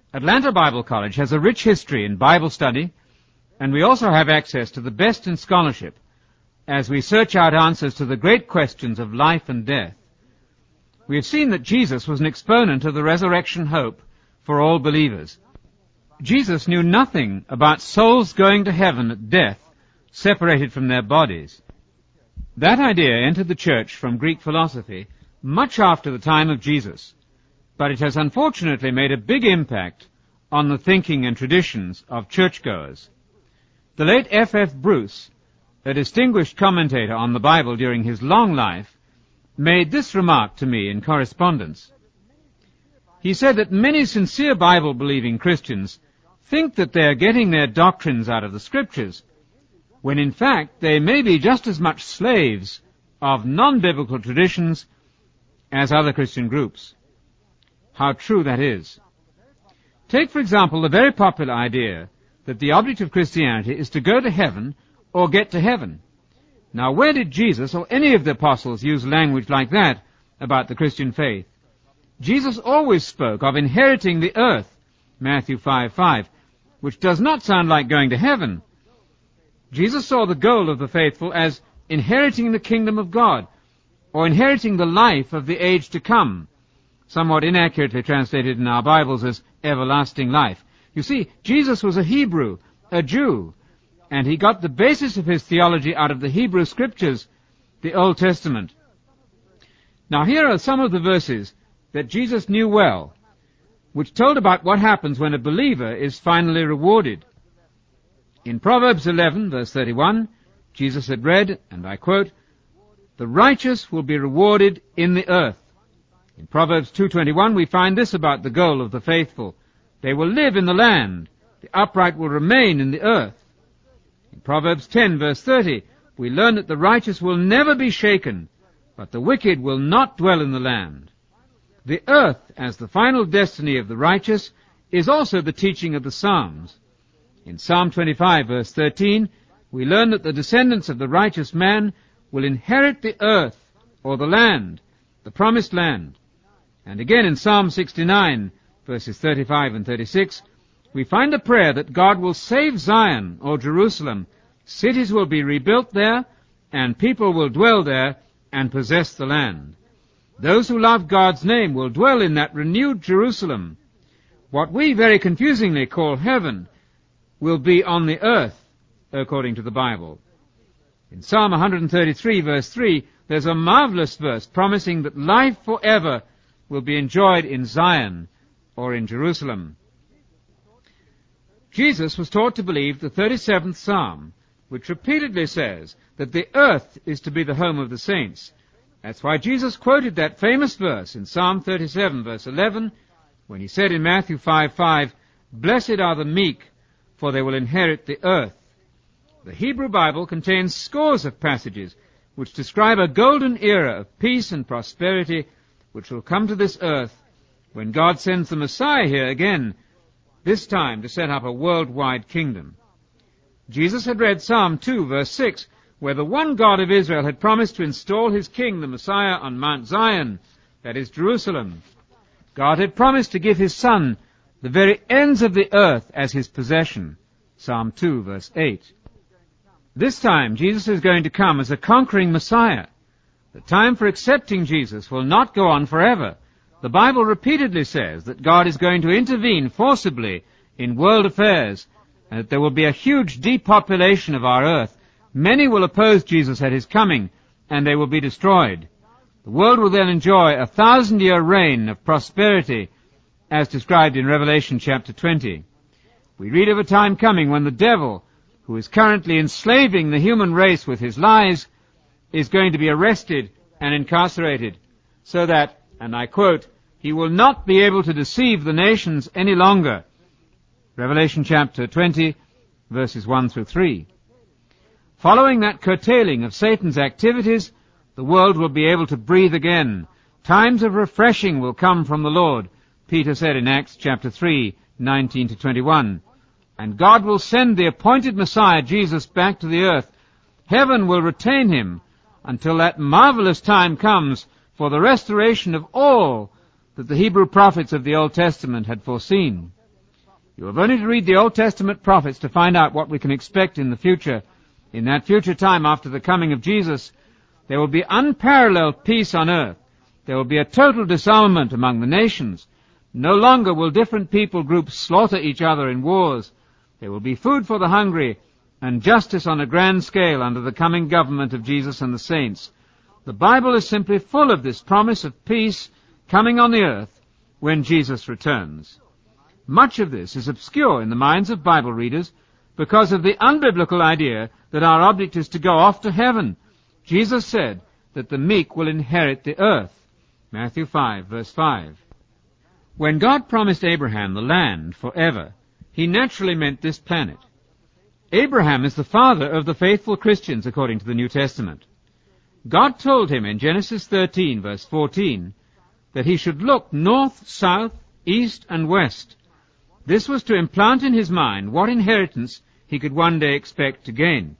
Atlanta Bible College has a rich history in Bible study, and we also have access to the best in scholarship as we search out answers to the great questions of life and death. We have seen that Jesus was an exponent of the resurrection hope for all believers. Jesus knew nothing about souls going to heaven at death, separated from their bodies. That idea entered the church from Greek philosophy much after the time of Jesus, but it has unfortunately made a big impact on the thinking and traditions of churchgoers. The late F.F. Bruce, a distinguished commentator on the Bible during his long life, made this remark to me in correspondence. He said that many sincere Bible-believing Christians think that they are getting their doctrines out of the Scriptures, when in fact they may be just as much slaves of non-biblical traditions as other Christian groups. How true that is. Take, for example, the very popular idea that the object of Christianity is to go to heaven or get to heaven. Now, where did Jesus or any of the apostles use language like that about the Christian faith? Jesus always spoke of inheriting the earth, Matthew 5:5, which does not sound like going to heaven. Jesus saw the goal of the faithful as inheriting the kingdom of God, or inheriting the life of the age to come, somewhat inaccurately translated in our Bibles as everlasting life. You see, Jesus was a Hebrew, a Jew, and he got the basis of his theology out of the Hebrew Scriptures, the Old Testament. Now here are some of the verses that Jesus knew well, which told about what happens when a believer is finally rewarded. In Proverbs 11, verse 31, Jesus had read, and I quote, "The righteous will be rewarded in the earth." In Proverbs 2:21 we find this about the goal of the faithful: "They will live in the land, the upright will remain in the earth." In Proverbs 10, verse 30, we learn that the righteous will never be shaken, but the wicked will not dwell in the land. The earth, as the final destiny of the righteous, is also the teaching of the Psalms. In Psalm 25, verse 13, we learn that the descendants of the righteous man will inherit the earth, or the land, the promised land. And again in Psalm 69, verses 35 and 36, we find a prayer that God will save Zion, or Jerusalem. Cities will be rebuilt there, and people will dwell there and possess the land. Those who love God's name will dwell in that renewed Jerusalem. What we very confusingly call heaven will be on the earth, according to the Bible. In Psalm 133, verse 3, there's a marvelous verse promising that life forever will be enjoyed in Zion, or in Jerusalem. Jesus was taught to believe the 37th Psalm, which repeatedly says that the earth is to be the home of the saints. That's why Jesus quoted that famous verse in Psalm 37, verse 11, when he said in Matthew 5:5, "Blessed are the meek, for they will inherit the earth." The Hebrew Bible contains scores of passages which describe a golden era of peace and prosperity which will come to this earth when God sends the Messiah here again, this time to set up a worldwide kingdom. Jesus had read Psalm 2, verse 6, where the one God of Israel had promised to install his king, the Messiah, on Mount Zion, that is Jerusalem. God had promised to give his Son the very ends of the earth as his possession, Psalm 2, verse 8. This time, Jesus is going to come as a conquering Messiah. The time for accepting Jesus will not go on forever. The Bible repeatedly says that God is going to intervene forcibly in world affairs, and that there will be a huge depopulation of our earth. Many will oppose Jesus at his coming, and they will be destroyed. The world will then enjoy a 1,000-year reign of prosperity, as described in Revelation chapter 20. We read of a time coming when the devil, who is currently enslaving the human race with his lies, is going to be arrested and incarcerated, so that, and I quote, "he will not be able to deceive the nations any longer." Revelation chapter 20, verses 1 through 3. Following that curtailing of Satan's activities, the world will be able to breathe again. Times of refreshing will come from the Lord, Peter said in Acts chapter 3, 19 to 21. And God will send the appointed Messiah, Jesus, back to the earth. Heaven will retain him until that marvelous time comes for the restoration of all that the Hebrew prophets of the Old Testament had foreseen. You have only to read the Old Testament prophets to find out what we can expect in the future. In that future time after the coming of Jesus, there will be unparalleled peace on earth. There will be a total disarmament among the nations. No longer will different people groups slaughter each other in wars. There will be food for the hungry and justice on a grand scale under the coming government of Jesus and the saints. The Bible is simply full of this promise of peace coming on the earth when Jesus returns. Much of this is obscure in the minds of Bible readers because of the unbiblical idea that our object is to go off to heaven. Jesus said that the meek will inherit the earth. Matthew 5, verse 5. When God promised Abraham the land forever, he naturally meant this planet. Abraham is the father of the faithful Christians according to the New Testament. God told him in Genesis 13, verse 14, that he should look north, south, east, and west. This was to implant in his mind what inheritance he could one day expect to gain.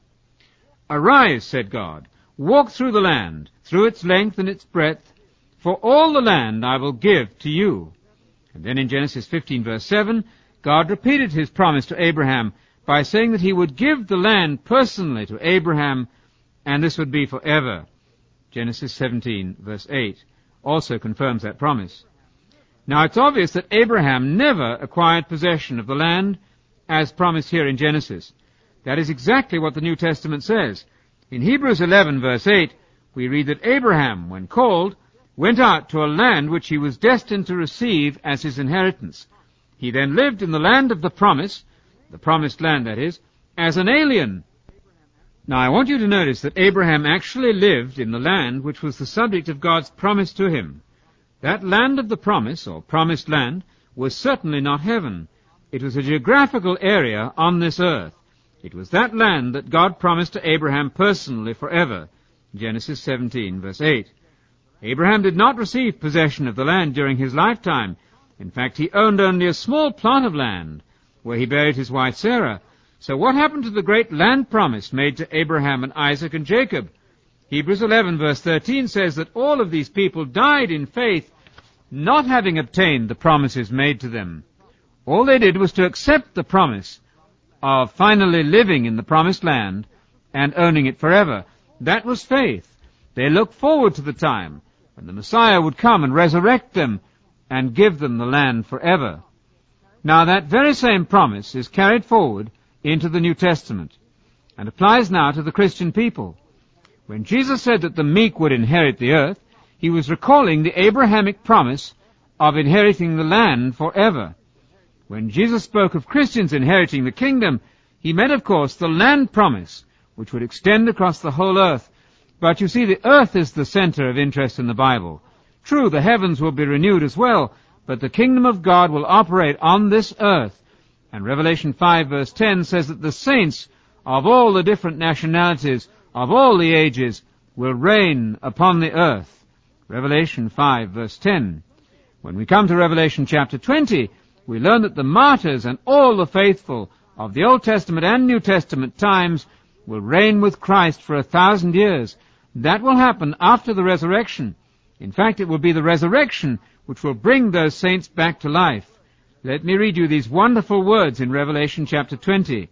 Arise, said God, walk through the land, through its length and its breadth, for all the land I will give to you. And then in Genesis 15, verse 7, God repeated his promise to Abraham by saying that he would give the land personally to Abraham, and this would be forever. Genesis 17, verse 8, also confirms that promise. Now it's obvious that Abraham never acquired possession of the land as promised here in Genesis. That is exactly what the New Testament says. In Hebrews 11, verse 8, we read that Abraham, when called, went out to a land which he was destined to receive as his inheritance. He then lived in the land of the promise, the promised land that is, as an alien. Now I want you to notice that Abraham actually lived in the land which was the subject of God's promise to him. That land of the promise, or promised land, was certainly not heaven. It was a geographical area on this earth. It was that land that God promised to Abraham personally forever. Genesis 17, verse 8. Abraham did not receive possession of the land during his lifetime. In fact, he owned only a small plot of land where he buried his wife Sarah. So what happened to the great land promise made to Abraham and Isaac and Jacob? Hebrews 11, verse 13 says that all of these people died in faith, not having obtained the promises made to them. All they did was to accept the promise of finally living in the promised land and owning it forever. That was faith. They looked forward to the time when the Messiah would come and resurrect them and give them the land forever. Now that very same promise is carried forward into the New Testament and applies now to the Christian people. When Jesus said that the meek would inherit the earth, he was recalling the Abrahamic promise of inheriting the land forever. When Jesus spoke of Christians inheriting the kingdom, he meant, of course, the land promise, which would extend across the whole earth. But you see, the earth is the center of interest in the Bible. True, the heavens will be renewed as well, but the kingdom of God will operate on this earth. And Revelation 5, verse 10 says that the saints of all the different nationalities, of all the ages, will reign upon the earth. Revelation 5, verse 10. When we come to Revelation chapter 20, we learn that the martyrs and all the faithful of the Old Testament and New Testament times will reign with Christ for 1,000 years. That will happen after the resurrection. In fact, it will be the resurrection which will bring those saints back to life. Let me read you these wonderful words in Revelation chapter 20.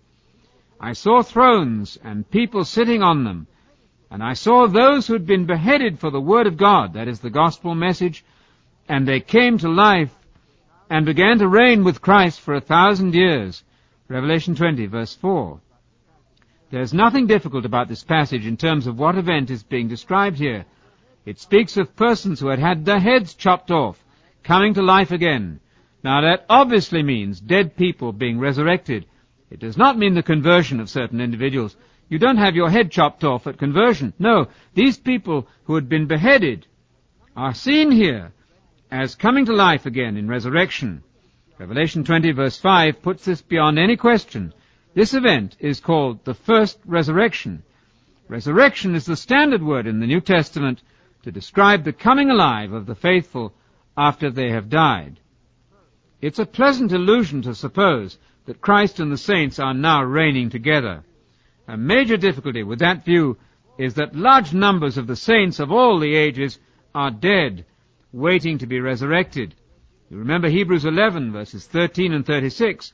I saw thrones and people sitting on them, and I saw those who had been beheaded for the word of God, that is the gospel message, and they came to life and began to reign with Christ for 1,000 years. Revelation 20, verse 4. There's nothing difficult about this passage in terms of what event is being described here. It speaks of persons who had had their heads chopped off, coming to life again. Now that obviously means dead people being resurrected. It does not mean the conversion of certain individuals. You don't have your head chopped off at conversion. No, these people who had been beheaded are seen here as coming to life again in resurrection. Revelation 20, verse 5 puts this beyond any question. This event is called the first resurrection. Resurrection is the standard word in the New Testament to describe the coming alive of the faithful after they have died. It's a pleasant illusion to suppose that Christ and the saints are now reigning together. A major difficulty with that view is that large numbers of the saints of all the ages are dead, waiting to be resurrected. You remember Hebrews 11, verses 13 and 36,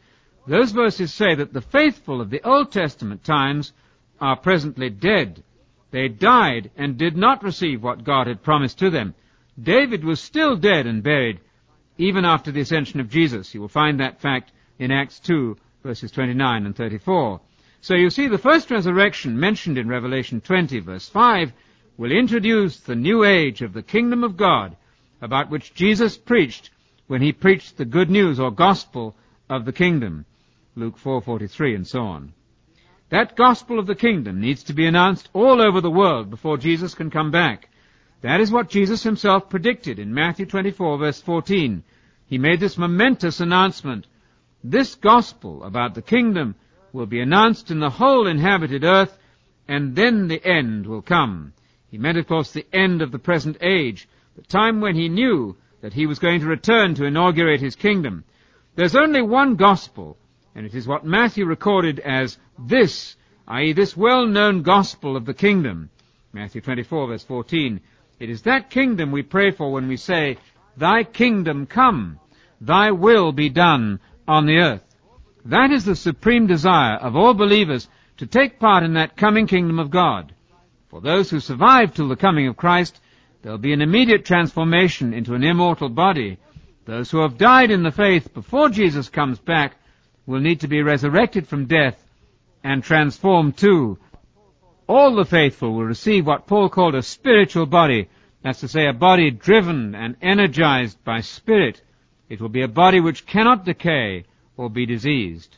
Those verses say that the faithful of the Old Testament times are presently dead. They died and did not receive what God had promised to them. David was still dead and buried even after the ascension of Jesus. You will find that fact in Acts 2, verses 29 and 34. So you see, the first resurrection mentioned in Revelation 20, verse 5, will introduce the new age of the kingdom of God, about which Jesus preached when he preached the good news or gospel of the kingdom, Luke 4:43 and so on. That gospel of the kingdom needs to be announced all over the world before Jesus can come back. That is what Jesus himself predicted in Matthew 24, verse 14. He made this momentous announcement. This gospel about the kingdom will be announced in the whole inhabited earth, and then the end will come. He meant, of course, the end of the present age, the time when he knew that he was going to return to inaugurate his kingdom. There's only one gospel, and it is what Matthew recorded as this, i.e. this well-known gospel of the kingdom. Matthew 24, verse 14. It is that kingdom we pray for when we say, "Thy kingdom come, thy will be done on the earth." That is the supreme desire of all believers, to take part in that coming kingdom of God. For those who survive till the coming of Christ, there will be an immediate transformation into an immortal body. Those who have died in the faith before Jesus comes back will need to be resurrected from death and transformed too. All the faithful will receive what Paul called a spiritual body. That's to say, a body driven and energized by spirit. It will be a body which cannot decay or be diseased.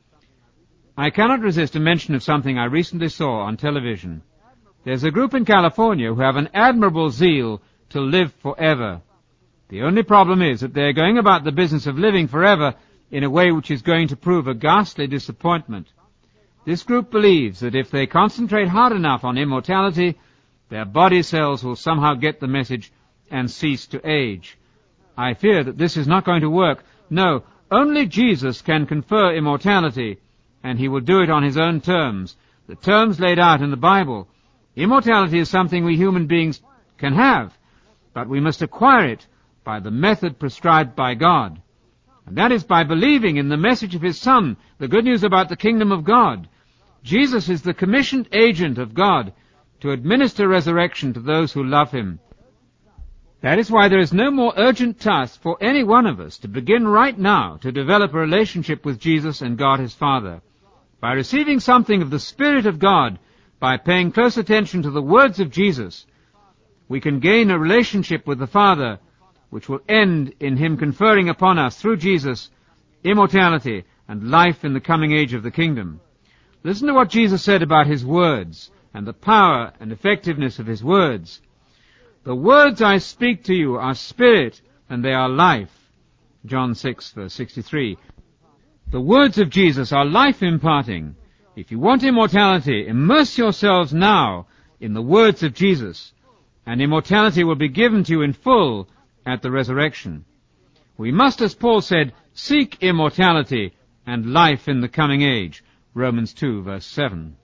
I cannot resist a mention of something I recently saw on television. There's a group in California who have an admirable zeal to live forever. The only problem is that they're going about the business of living forever in a way which is going to prove a ghastly disappointment. This group believes that if they concentrate hard enough on immortality, their body cells will somehow get the message and cease to age. I fear that this is not going to work. No, only Jesus can confer immortality, and he will do it on his own terms, the terms laid out in the Bible. Immortality is something we human beings can have, but we must acquire it by the method prescribed by God. And that is by believing in the message of his Son, the good news about the kingdom of God. Jesus is the commissioned agent of God to administer resurrection to those who love him. That is why there is no more urgent task for any one of us to begin right now to develop a relationship with Jesus and God his Father. By receiving something of the Spirit of God, by paying close attention to the words of Jesus, we can gain a relationship with the Father which will end in him conferring upon us through Jesus immortality and life in the coming age of the kingdom. Listen to what Jesus said about his words and the power and effectiveness of his words. "The words I speak to you are spirit and they are life." John 6, verse 63. The words of Jesus are life-imparting. If you want immortality, immerse yourselves now in the words of Jesus, and immortality will be given to you in full at the resurrection. We must, as Paul said, seek immortality and life in the coming age. Romans 2, verse 7.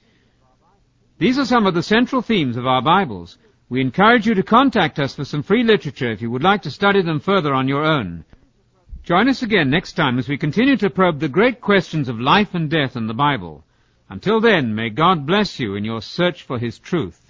These are some of the central themes of our Bibles. We encourage you to contact us for some free literature if you would like to study them further on your own. Join us again next time as we continue to probe the great questions of life and death in the Bible. Until then, may God bless you in your search for his truth.